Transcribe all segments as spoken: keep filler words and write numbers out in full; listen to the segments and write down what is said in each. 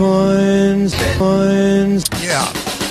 Bitcoins, coins. Yeah.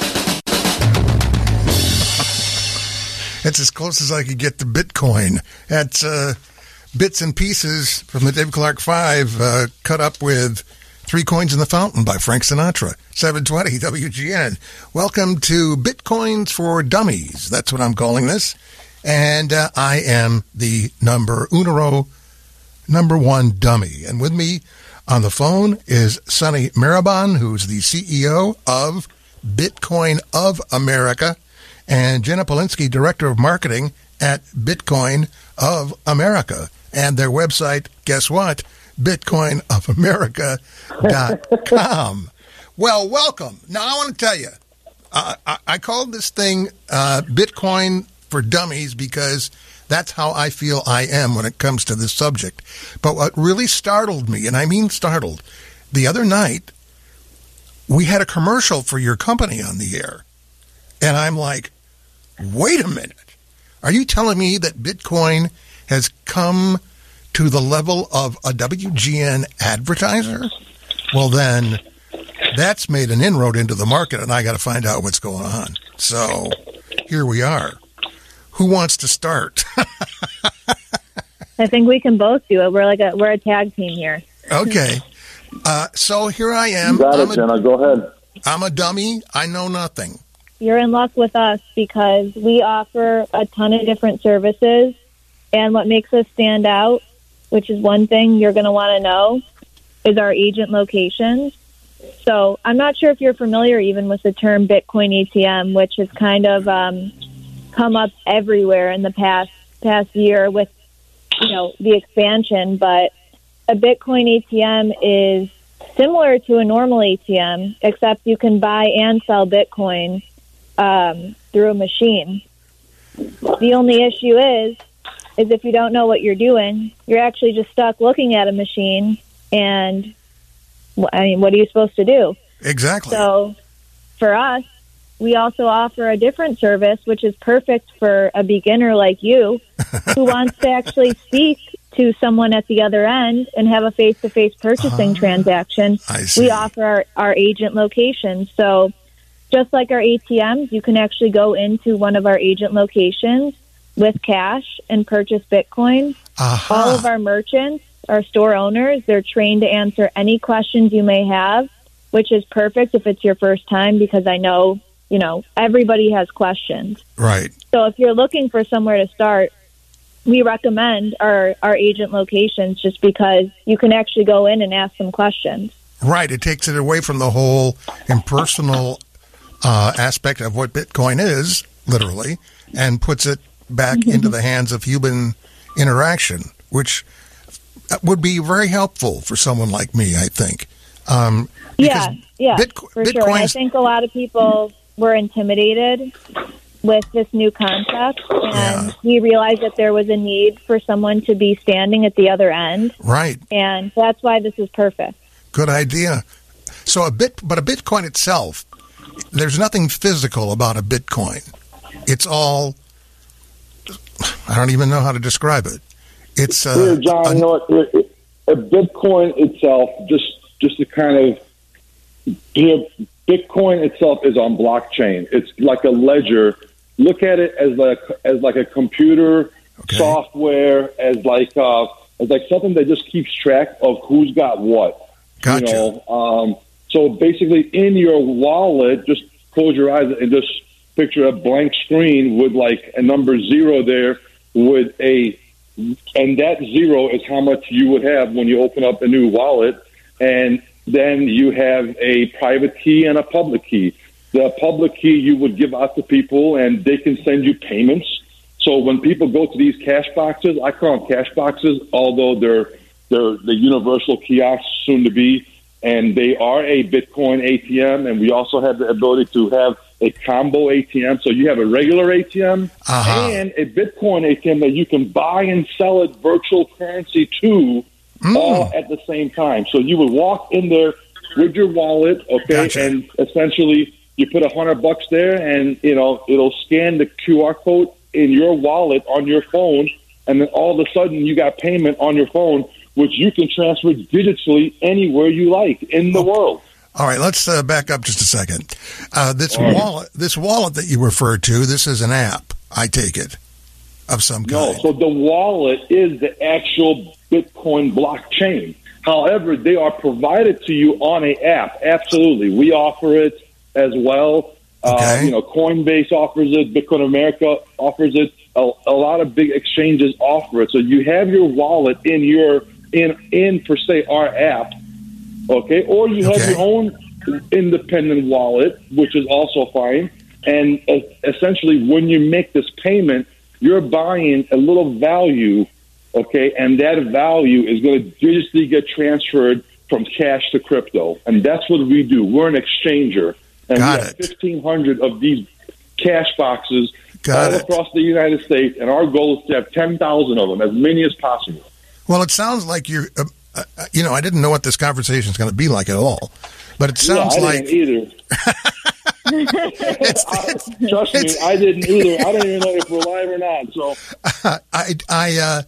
It's as close as I could get to Bitcoin. That's uh, bits and pieces from the Dave Clark Five, uh, cut up with Three Coins in the Fountain by Frank Sinatra. seven twenty W G N. Welcome to Bitcoins for Dummies. That's what I'm calling this. And uh, I am the number unero, number one dummy. And with me on the phone is Sonny Marabon, who's the C E O of Bitcoin of America, and Jenna Polinsky, Director of Marketing at Bitcoin of America. And their website, guess what? bitcoin of america dot com. Well, welcome. Now, I want to tell you, uh, I, I called this thing uh, Bitcoin for Dummies because that's how I feel I am when it comes to this subject. But what really startled me, and I mean startled, the other night, we had a commercial for your company on the air. And I'm like, wait a minute. Are you telling me that Bitcoin has come to the level of a W G N advertiser? Well, then, that's made an inroad into the market, and I got to find out what's going on. So, here we are. Who wants to start? I think we can both do it. We're like a we're a tag team here. Okay. Uh, so here I am. You got it, I'm a, Jenna. Go ahead. I'm a dummy. I know nothing. You're in luck with us because we offer a ton of different services, and what makes us stand out, which is one thing you're going to want to know, is our agent locations. So I'm not sure if you're familiar even with the term Bitcoin A T M, which has kind of um, come up everywhere in the past past year with, you know, the expansion. But a Bitcoin A T M is similar to a normal A T M, except you can buy and sell Bitcoin um, through a machine. The only issue is, is if you don't know what you're doing, you're actually just stuck looking at a machine, and I mean, what are you supposed to do? Exactly. So for us, we also offer a different service, which is perfect for a beginner like you who wants to actually speak to someone at the other end and have a face-to-face purchasing uh, transaction. I see. We offer our, our agent locations. So just like our A T Ms, you can actually go into one of our agent locations with cash and purchase Bitcoin. Uh-huh. All of our merchants, our store owners, they're trained to answer any questions you may have, which is perfect if it's your first time because I know, you know, everybody has questions. Right. So if you're looking for somewhere to start, we recommend our, our agent locations just because you can actually go in and ask some questions. Right. It takes it away from the whole impersonal uh, aspect of what Bitcoin is, literally, and puts it back mm-hmm. into the hands of human interaction, which would be very helpful for someone like me, I think. Um, yeah, yeah, Bitco- for sure. And I think a lot of people were intimidated with this new concept, and yeah. we realized that there was a need for someone to be standing at the other end. Right. And that's why this is perfect. Good idea. So a bit, but a Bitcoin itself, there's nothing physical about a Bitcoin. It's all, I don't even know how to describe it. It's uh, Here, John, a, you know what? A Bitcoin itself, just just to kind of, you know, Bitcoin itself is on blockchain. It's like a ledger. Look at it as like as like a computer okay. software, as like uh, as like something that just keeps track of who's got what. Gotcha. You know, um, so basically, in your wallet, just close your eyes and just picture a blank screen with like a number zero there with a, and that zero is how much you would have when you open up a new wallet. And then you have a private key and a public key. The public key you would give out to people, and they can send you payments. So when people go to these cash boxes, I call them cash boxes, although they're they're the universal kiosks soon to be, and they are a Bitcoin A T M. And we also have the ability to have a combo A T M. So you have a regular A T M uh-huh. and a Bitcoin A T M that you can buy and sell it virtual currency to. Mm. All at the same time. So you would walk in there with your wallet, okay, gotcha. And essentially you put a hundred bucks there, and you know it'll scan the Q R code in your wallet on your phone, and then all of a sudden you got payment on your phone, which you can transfer digitally anywhere you like in the oh, world. All right, let's uh, back up just a second. Uh, this All right. wallet, this wallet that you referred to, this is an app, I take it, of some No, kind. so the wallet is the actual Bitcoin blockchain. However, they are provided to you on a app. Absolutely. We offer it as well. Okay. Uh, you know, Coinbase offers it. Bitcoin America offers it. A, a lot of big exchanges offer it. So you have your wallet in your in in per se our app, okay, or you have Okay. your own independent wallet, which is also fine. And uh, essentially, when you make this payment, you're buying a little value, okay, and that value is going to digitally get transferred from cash to crypto, and that's what we do. We're an exchanger, and Got we have it. fifteen hundred of these cash boxes Got all it. across the United States, and our goal is to have ten thousand of them, as many as possible. Well, it sounds like you're, uh, uh, you know, I didn't know what this conversation is going to be like at all, but it sounds yeah, I like didn't either. it's, I, it's, trust me, it's- I didn't either. I don't even know if we're live or not. So I, I, uh,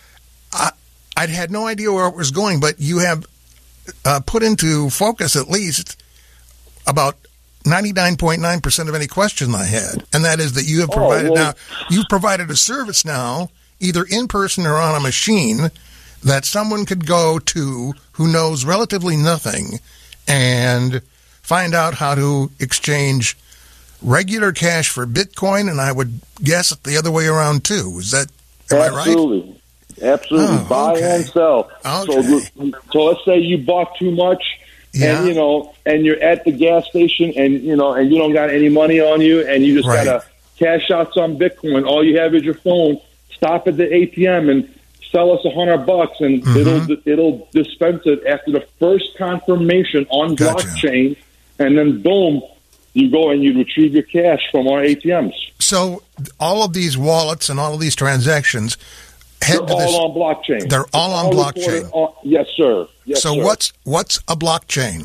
I, I'd had no idea where it was going, but you have uh, put into focus at least about ninety-nine point nine percent of any question I had, and that is that you have Oh, provided well- now, you've provided a service now, either in person or on a machine, that someone could go to who knows relatively nothing and find out how to exchange regular cash for Bitcoin, and I would guess it the other way around too. Is that, am I right? absolutely, absolutely, Oh, buy okay. and sell. Okay. So, so let's say you bought too much, Yeah. and you know, and you're at the gas station, and you know, and you don't got any money on you, and you just Right. gotta cash out some Bitcoin. All you have is your phone. Stop at the A T M and sell us a hundred bucks, and Mhm. it'll it'll dispense it after the first confirmation on Gotcha. blockchain, and then boom, you go and you retrieve your cash from our A T Ms. So all of these wallets and all of these transactions head They're to this. all on blockchain. They're all on recorded blockchain. on- yes, sir. Yes, so sir. what's what's a blockchain?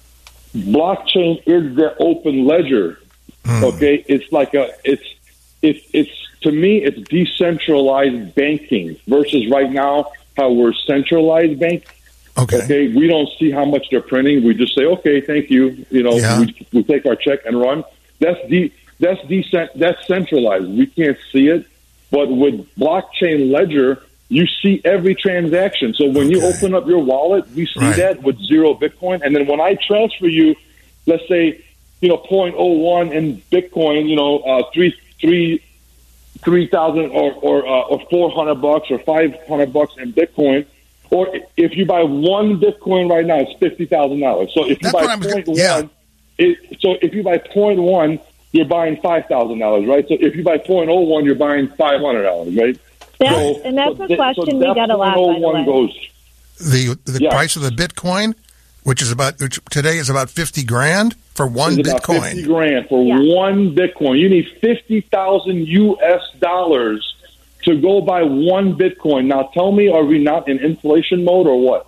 blockchain is the open ledger? Hmm. Okay, it's like a it's it's it's to me it's decentralized banking versus right now how we're centralized bank. Okay. Okay, we don't see how much they're printing. We just say, okay, thank you. You know, Yeah. we, we take our check and run. That's de- that's decent. That's centralized. We can't see it. But with blockchain ledger, you see every transaction. So when you Okay. open up your wallet, we see Right. that with zero Bitcoin. And then when I transfer you, let's say, you know, zero point zero one in Bitcoin, you know, uh, three three three thousand or or uh, or four hundred bucks or five hundred bucks in Bitcoin. Or if you buy one Bitcoin right now, it's fifty thousand dollars. So if you That's what buy I'm point gonna- yeah. one, it, so if you buy point one, you're buying five thousand dollars, right? So if you buy point oh one, you're buying five hundred dollars, right? That's, So- and that's so a th- question so we that get a lot, by the .01 way. goes. The the Yeah. price of the Bitcoin, which is about which today is about fifty grand for one It's about fifty Bitcoin. grand for Yeah. one Bitcoin. You need fifty thousand U S dollars to go buy one Bitcoin. Now, tell me, are we not in inflation mode or what?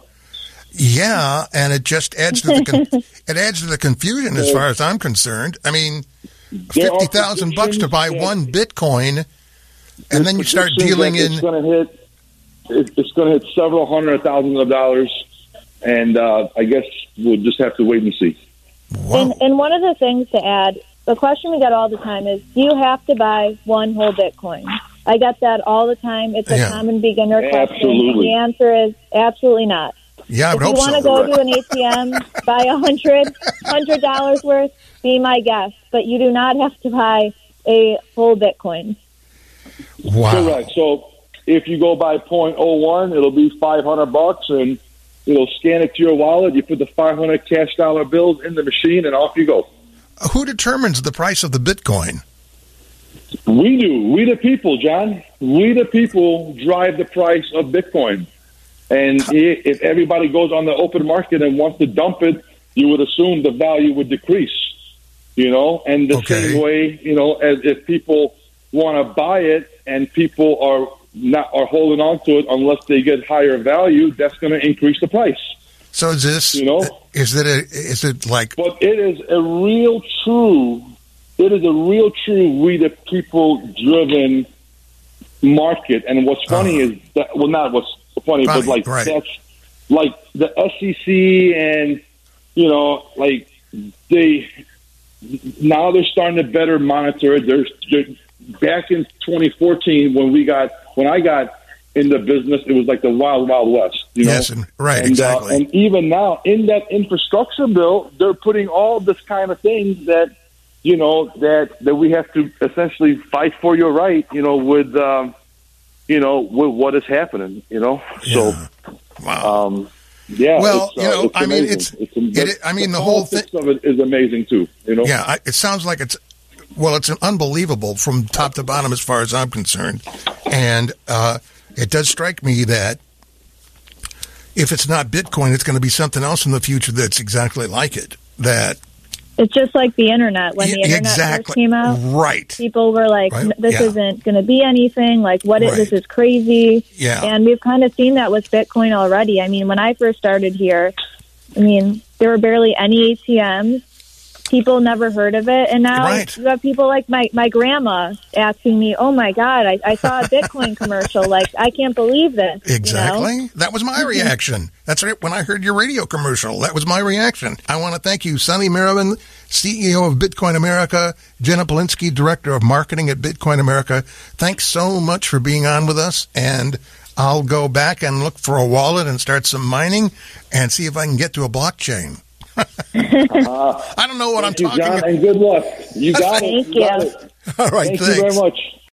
Yeah, and it just adds to the con- it adds to the confusion as far as I'm concerned. I mean, There are fifty thousand bucks to buy predictions that- one Bitcoin, and then you start predictions dealing that in. It's going to hit. it- It's going to hit several hundred thousands of dollars, and uh, I guess we'll just have to wait and see. Whoa. And, and one of the things to add, the question we get all the time is, do you have to buy one whole Bitcoin? I get that all the time. It's a Yeah. common beginner question. Absolutely. And the answer is absolutely not. Yeah, I If would you hope want to so. go to an A T M, buy a hundred hundred dollars worth, be my guest. But you do not have to buy a full Bitcoin. Wow. Correct. So if you go by point oh one, it'll be five hundred bucks, and it'll scan it to your wallet. You put the five hundred cash dollar bills in the machine, and off you go. Who determines the price of the Bitcoin? We do. We the people, John. We the people drive the price of Bitcoin. And i- if everybody goes on the open market and wants to dump it, you would assume the value would decrease. You know, and the Okay. same way, you know, as if people want to buy it and people are not are holding on to it unless they get higher value, that's going to increase the price. So is this? You know? Is it a? Is it like? But it is a real true, it is a real true we the people driven market. And what's funny Uh-huh. is that, well, not what's funny, Funny, but like right. that's like the S E C and you know, like they now they're starting to better monitor it. There's back in twenty fourteen when we got when I got in the business, it was like the wild, wild west. You know? Yes, and, right, and, exactly. Uh, and even now, in that infrastructure bill, they're putting all this kind of things that, you know, that, that we have to essentially fight for your right, you know, with, um, you know, with what is happening, you know. Yeah. So, wow. Um, yeah. Well, it's, uh, you know, it's I mean, amazing. it's, it's it, I mean, the, the whole thing of it is amazing too, you know. Yeah, I, it sounds like it's, well, it's unbelievable from top to bottom as far as I'm concerned. And, uh, it does strike me that if it's not Bitcoin, it's going to be something else in the future that's exactly like it. That it's just like the internet. When the internet exactly. first came out, right? People were like, right. "This yeah. isn't going to be anything. Like, what? Right. Is, this is crazy." Yeah, and we've kind of seen that with Bitcoin already. I mean, when I first started here, I mean, there were barely any A T Ms. People never heard of it, and now right. you have people like my, my grandma asking me, "Oh my God, I, I saw a Bitcoin commercial! Like, I can't believe this." Exactly. You know? That was my reaction. That's right. When I heard your radio commercial, that was my reaction. I want to thank you, Sonny Merriman, C E O of Bitcoin America, Jenna Polinsky, Director of Marketing at Bitcoin America. Thanks so much for being on with us, and I'll go back and look for a wallet and start some mining and see if I can get to a blockchain. uh, I don't know what I'm you, talking John, about. And good luck. You got Thank it. You you. got it. All right, Thank thanks. you very much.